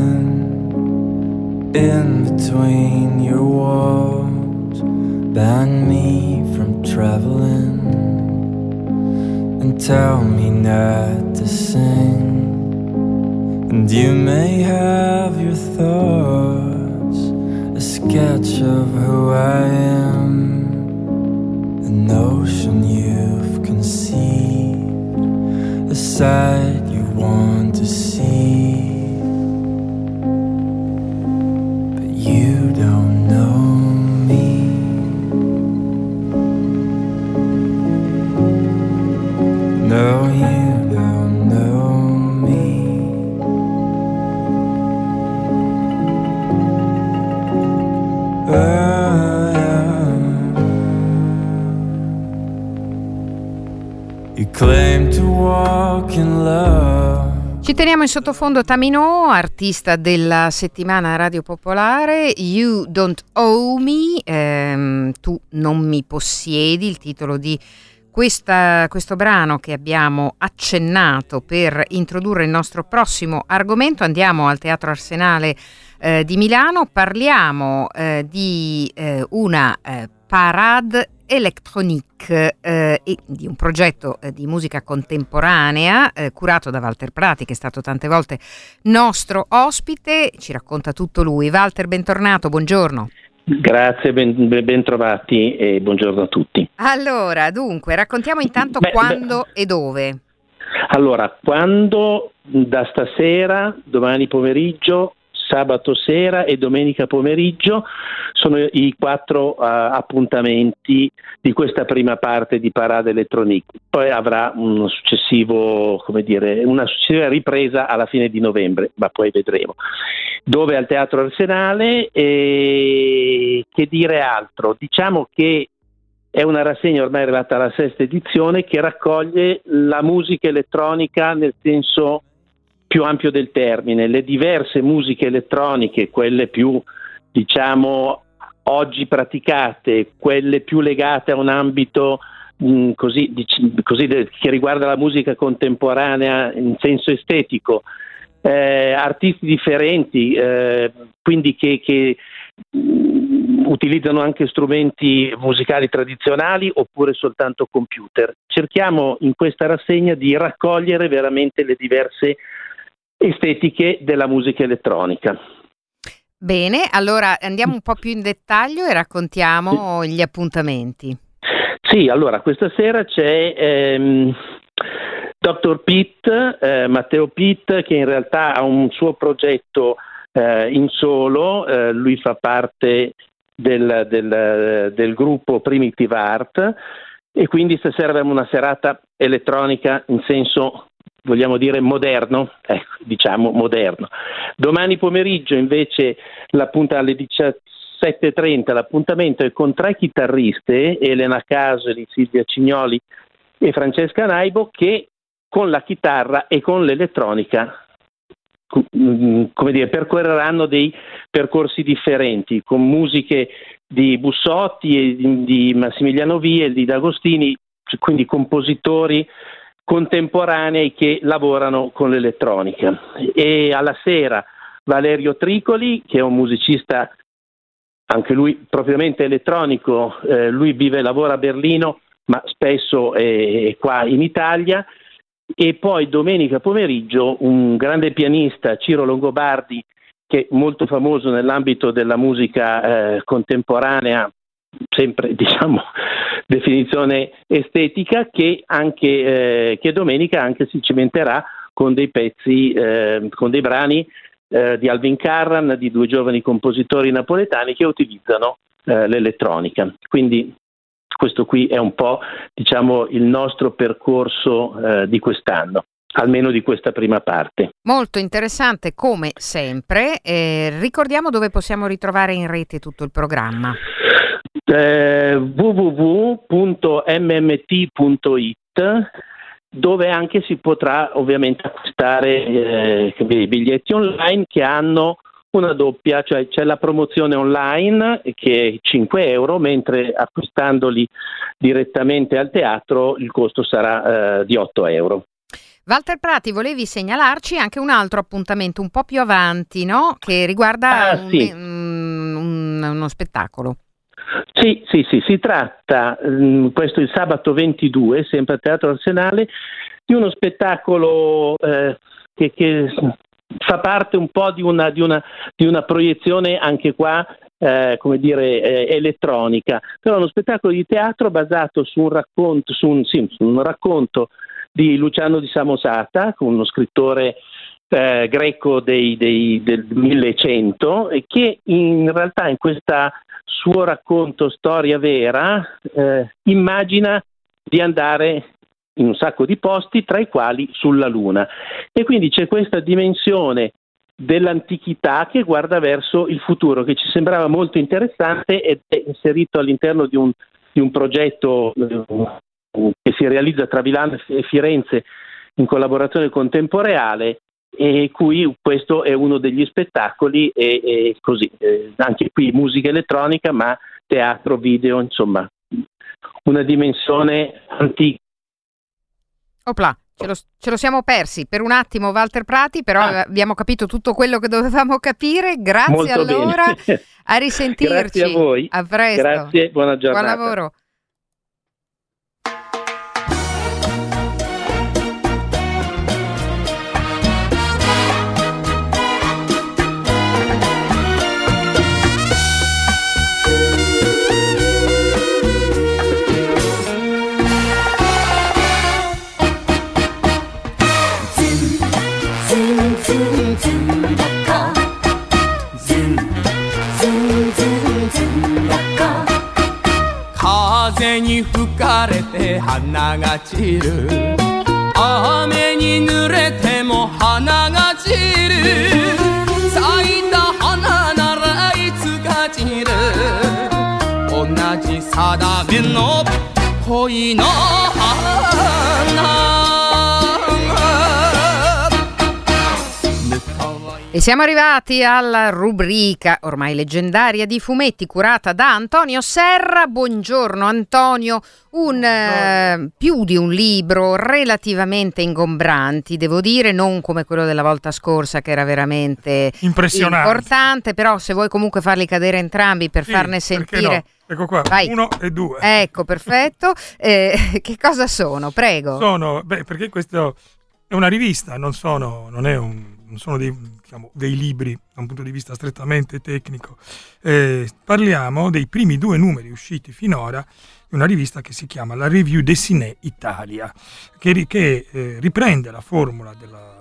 in, in between your walls, ban me from traveling, and tell me not to sing. And you may have your thoughts, a sketch of who I am, a notion you've conceived, a side you want to see, but you don't know me. No, you don't know me. Ah, you claim to walk in love. Ci teniamo in sottofondo Tamino, artista della settimana Radio Popolare. You Don't Owe Me, ehm, tu non mi possiedi, il titolo di questa, questo brano che abbiamo accennato per introdurre il nostro prossimo argomento. Andiamo al Teatro Arsenale eh, di Milano, parliamo eh, di eh, una eh, parade Electronique eh, e di un progetto eh, di musica contemporanea eh, curato da Walter Prati, che è stato tante volte nostro ospite. Ci racconta tutto lui. Walter, bentornato, buongiorno. Grazie, ben, ben trovati e buongiorno a tutti. Allora, dunque, raccontiamo intanto Beh, quando beh. e dove. Allora, quando da stasera, domani pomeriggio, sabato sera e domenica pomeriggio sono i quattro uh, appuntamenti di questa prima parte di Parade Electronique. Poi avrà un successivo, come dire, una successiva ripresa alla fine di novembre, ma poi vedremo. Dove al Teatro Arsenale, e che dire altro? Diciamo che è una rassegna ormai arrivata alla sesta edizione che raccoglie la musica elettronica nel senso più ampio del termine, le diverse musiche elettroniche, quelle più, diciamo, oggi praticate, quelle più legate a un ambito mh, così, dic- così de- che riguarda la musica contemporanea in senso estetico, eh, artisti differenti, eh, quindi che, che mh, utilizzano anche strumenti musicali tradizionali oppure soltanto computer. Cerchiamo in questa rassegna di raccogliere veramente le diverse estetiche della musica elettronica. Bene, allora andiamo un po' più in dettaglio e raccontiamo gli appuntamenti. Sì, allora questa sera c'è ehm, doctor Pitt, eh, Matteo Pitt, che in realtà ha un suo progetto eh, in solo, eh, lui fa parte del, del, del gruppo Primitive Art, e quindi stasera abbiamo una serata elettronica in senso, vogliamo dire, moderno, ecco, diciamo moderno. Domani pomeriggio invece l'appunta alle diciassette e trenta l'appuntamento è con tre chitarriste, Elena Casoli, Silvia Cignoli e Francesca Naibo, che con la chitarra e con l'elettronica, come dire, percorreranno dei percorsi differenti, con musiche di Bussotti e di, di Massimiliano Vie e di D'Agostini, quindi compositori contemporanei che lavorano con l'elettronica. E alla sera Valerio Tricoli, che è un musicista anche lui propriamente elettronico, eh, lui vive e lavora a Berlino ma spesso è qua in Italia. E poi domenica pomeriggio un grande pianista, Ciro Longobardi, che è molto famoso nell'ambito della musica eh, contemporanea, sempre diciamo definizione estetica, che anche eh, che domenica anche si cimenterà con dei pezzi, eh, con dei brani eh, di Alvin Carran, di due giovani compositori napoletani che utilizzano eh, l'elettronica. Quindi questo qui è un po', diciamo, il nostro percorso eh, di quest'anno, almeno di questa prima parte. Molto interessante come sempre. Eh, ricordiamo dove possiamo ritrovare in rete tutto il programma. Eh, w w w punto m m t punto i t, dove anche si potrà ovviamente acquistare eh, i biglietti online che hanno una doppia, cioè c'è la promozione online che è cinque euro, mentre acquistandoli direttamente al teatro il costo sarà eh, di otto euro. Walter Prati, volevi segnalarci anche un altro appuntamento un po' più avanti, no? Che riguarda ah, un, sì. un, un, uno spettacolo. Sì, sì, sì, si tratta, mh, questo il sabato ventidue, sempre al Teatro Arsenale, di uno spettacolo eh, che... che fa parte un po' di una, di una, di una proiezione anche qua, eh, come dire, eh, elettronica, però uno spettacolo di teatro basato su un racconto, su un, sì, su un racconto di Luciano di Samosata, uno scrittore eh, greco dei, dei, del millecento, e che in realtà in questo suo racconto storia vera eh, immagina di andare in un sacco di posti, tra i quali sulla Luna. E quindi c'è questa dimensione dell'antichità che guarda verso il futuro, che ci sembrava molto interessante ed è inserito all'interno di un, di un progetto eh, che si realizza tra Milano e Firenze in collaborazione con Tempo Reale, e cui questo è uno degli spettacoli, e, e così eh, anche qui musica elettronica ma teatro, video, insomma una dimensione antica. Opla, ce lo, ce lo siamo persi per un attimo, Walter Prati, però ah. abbiamo capito tutto quello che dovevamo capire. Grazie. Molto allora, bene. A risentirci. Grazie a voi. A presto. Grazie, buona giornata. Buon lavoro. 風に吹かれて花が散る雨に濡れても花が散る咲いた花ならいつか散る同じ定めの恋の花。 E siamo arrivati alla rubrica ormai leggendaria di fumetti curata da Antonio Serra. Buongiorno Antonio, un eh, più di un libro relativamente ingombranti, devo dire, non come quello della volta scorsa che era veramente impressionante, importante, però se vuoi comunque farli cadere entrambi per sì, farne sentire. No. Ecco qua, Vai. Uno e due. Ecco, perfetto. Eh, che cosa sono? Prego. Sono, beh, perché questo è una rivista, non sono, non è un non sono dei, diciamo, dei libri da un punto di vista strettamente tecnico. Eh, parliamo dei primi due numeri usciti finora di una rivista che si chiama La Revue Dessinée Italia, che, che eh, riprende la formula della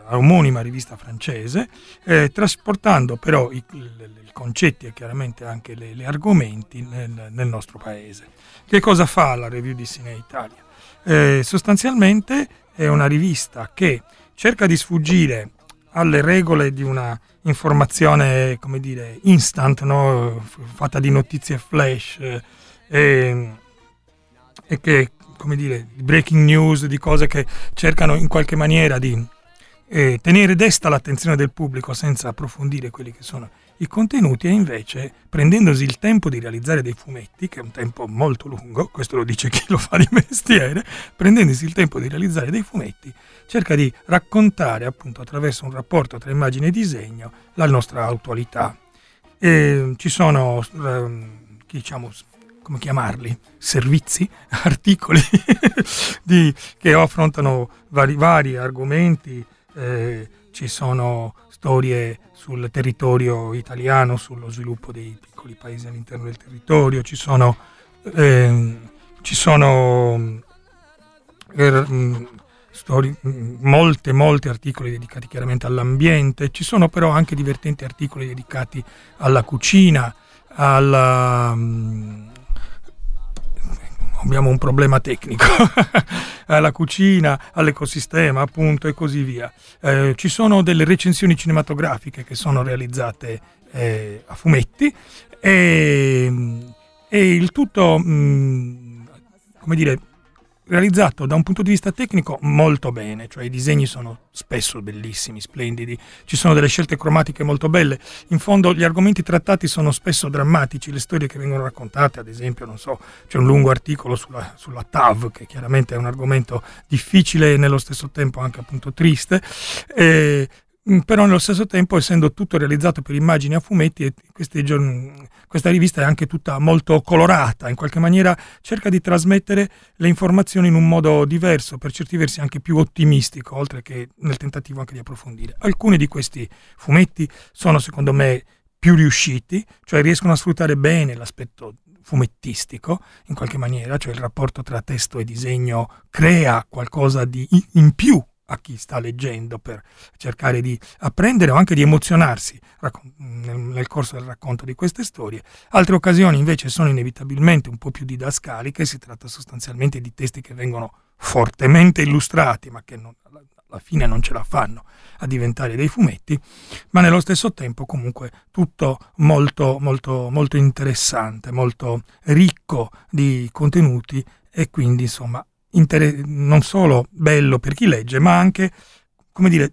omonima rivista francese, eh, trasportando però i, i, i concetti e chiaramente anche le, le argomenti nel, nel nostro paese. Che cosa fa la Revue di Ciné Italia? Eh, sostanzialmente è una rivista che cerca di sfuggire alle regole di una informazione, come dire, instant, no? Fatta di notizie flash eh, e, e che, come dire, breaking news, di cose che cercano in qualche maniera di eh, tenere desta l'attenzione del pubblico senza approfondire quelli che sono i contenuti, e invece prendendosi il tempo di realizzare dei fumetti, che è un tempo molto lungo, questo lo dice chi lo fa di mestiere, prendendosi il tempo di realizzare dei fumetti, cerca di raccontare appunto attraverso un rapporto tra immagine e disegno la nostra attualità. E ci sono, eh, diciamo, come chiamarli, servizi, articoli di, che affrontano vari, vari argomenti, eh, ci sono storie sul territorio italiano, sullo sviluppo dei piccoli paesi all'interno del territorio, ci sono, eh, ci sono eh, storie, molte, molte articoli dedicati chiaramente all'ambiente, ci sono però anche divertenti articoli dedicati alla cucina, alla... abbiamo un problema tecnico, alla cucina, all'ecosistema appunto e così via. Eh, ci sono delle recensioni cinematografiche che sono realizzate eh, a fumetti e, e il tutto, mh, come dire, realizzato da un punto di vista tecnico molto bene, cioè i disegni sono spesso bellissimi, splendidi, ci sono delle scelte cromatiche molto belle, in fondo gli argomenti trattati sono spesso drammatici, le storie che vengono raccontate, ad esempio, non so, c'è un lungo articolo sulla, sulla T A V, che chiaramente è un argomento difficile e nello stesso tempo anche appunto triste, e, però nello stesso tempo, essendo tutto realizzato per immagini a fumetti, questi giorni, questa rivista è anche tutta molto colorata, in qualche maniera cerca di trasmettere le informazioni in un modo diverso, per certi versi anche più ottimistico, oltre che nel tentativo anche di approfondire. Alcuni di questi fumetti sono secondo me più riusciti, cioè riescono a sfruttare bene l'aspetto fumettistico in qualche maniera, cioè il rapporto tra testo e disegno crea qualcosa di in più a chi sta leggendo per cercare di apprendere o anche di emozionarsi nel, nel corso del racconto di queste storie. Altre occasioni invece sono inevitabilmente un po' più didascaliche, si tratta sostanzialmente di testi che vengono fortemente illustrati ma che non, alla fine non ce la fanno a diventare dei fumetti, ma nello stesso tempo comunque tutto molto molto molto interessante, molto ricco di contenuti e quindi insomma Inter- non solo bello per chi legge, ma anche, come dire,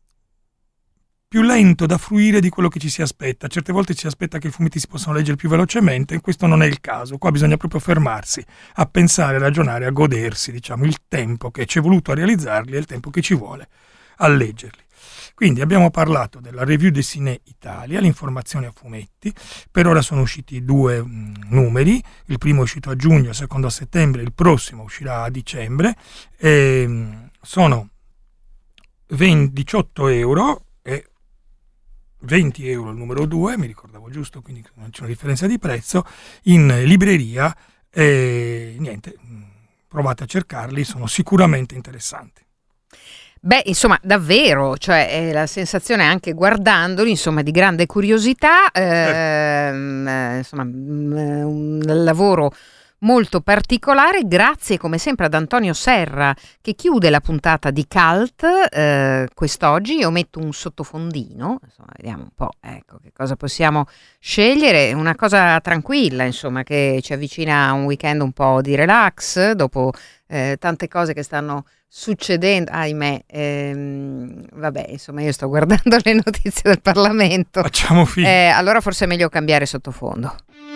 più lento da fruire di quello che ci si aspetta. Certe volte ci si aspetta che i fumetti si possano leggere più velocemente, e questo non è il caso. Qua bisogna proprio fermarsi, a pensare, a ragionare, a godersi, diciamo, il tempo che ci è voluto a realizzarli e il tempo che ci vuole a leggerli. Quindi abbiamo parlato della Revue de Ciné Italia, l'informazione a fumetti. Per ora sono usciti due mh, numeri, il primo è uscito a giugno, il secondo a settembre, il prossimo uscirà a dicembre. E, mh, sono venti, diciotto euro e venti euro il numero due, mi ricordavo giusto, quindi non c'è una differenza di prezzo, in libreria, e niente, mh, provate a cercarli, sono sicuramente interessanti. Beh, insomma, davvero, cioè è la sensazione anche guardandoli, insomma, di grande curiosità, ehm, eh, insomma, un lavoro molto particolare. Grazie come sempre ad Antonio Serra, che chiude la puntata di Cult eh, quest'oggi. Io metto un sottofondino, insomma, vediamo un po', ecco, che cosa possiamo scegliere, una cosa tranquilla, insomma, che ci avvicina a un weekend un po' di relax dopo eh, tante cose che stanno succedendo, ahimè, ehm, vabbè, insomma, io sto guardando le notizie del Parlamento. Facciamo finta. Eh, allora forse è meglio cambiare sottofondo.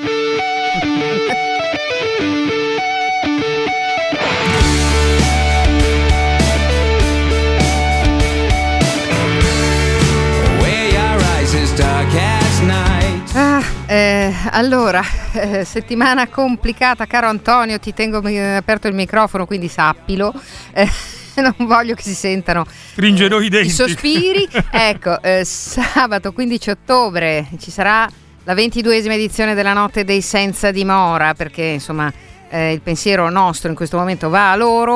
Ah, eh, allora, eh, settimana complicata, caro Antonio, ti tengo eh, aperto il microfono, quindi sappilo, eh, non voglio che si sentano stringerò eh, i denti, i sospiri. Ecco, eh, sabato quindici ottobre ci sarà la ventiduesima edizione della Notte dei Senza Dimora, perché insomma eh, il pensiero nostro in questo momento va a loro.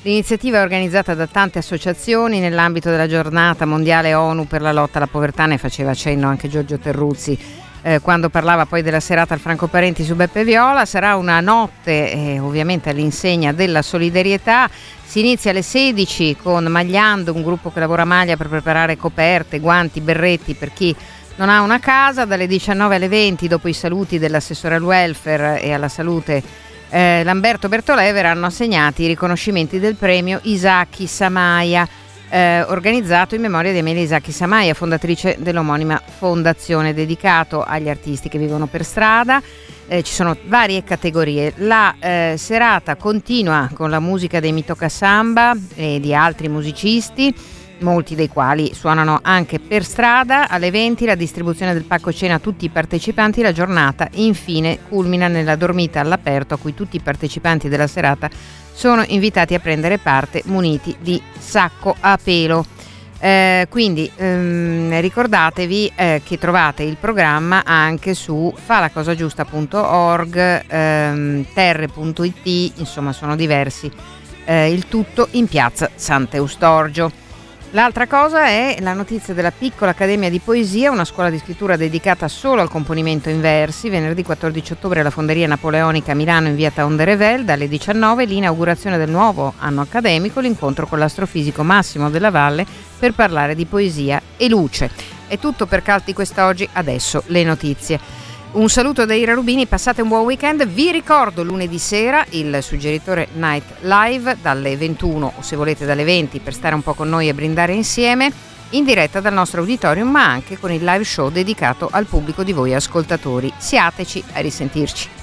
L'iniziativa è organizzata da tante associazioni nell'ambito della giornata mondiale ONU per la lotta alla povertà, ne faceva cenno anche Giorgio Terruzzi eh, quando parlava poi della serata al Franco Parenti su Beppe Viola. Sarà una notte eh, ovviamente all'insegna della solidarietà. Si inizia alle sedici con Magliando, un gruppo che lavora a maglia per preparare coperte, guanti, berretti per chi non ha una casa. Dalle diciannove alle venti, dopo i saluti dell'assessore al welfare e alla salute Eh, Lamberto Bertolè, verranno assegnati i riconoscimenti del premio Isaki Samaia, eh, organizzato in memoria di Amelia Isaki Samaia, fondatrice dell'omonima fondazione, dedicato agli artisti che vivono per strada. Eh, ci sono varie categorie. La eh, serata continua con la musica dei Mitoka Samba e di altri musicisti, molti dei quali suonano anche per strada. Alle venti la distribuzione del pacco cena a tutti i partecipanti. La giornata infine culmina nella dormita all'aperto a cui tutti i partecipanti della serata sono invitati a prendere parte muniti di sacco a pelo. Eh, quindi ehm, ricordatevi eh, che trovate il programma anche su falacosagiusta punto org, ehm, terre punto it, insomma sono diversi, eh, il tutto in piazza Sant'Eustorgio. L'altra cosa è la notizia della Piccola Accademia di Poesia, una scuola di scrittura dedicata solo al componimento in versi. Venerdì quattordici ottobre alla Fonderia Napoleonica a Milano in via Taon de Revel, dalle diciannove l'inaugurazione del nuovo anno accademico, l'incontro con l'astrofisico Massimo Della Valle per parlare di poesia e luce. È tutto per Calti quest'oggi, adesso le notizie. Un saluto da Ira Rubini, passate un buon weekend. Vi ricordo lunedì sera il Suggeritore Night Live dalle ventuno o se volete dalle venti per stare un po' con noi e brindare insieme, in diretta dal nostro auditorium, ma anche con il live show dedicato al pubblico di voi ascoltatori. Siateci, a risentirci.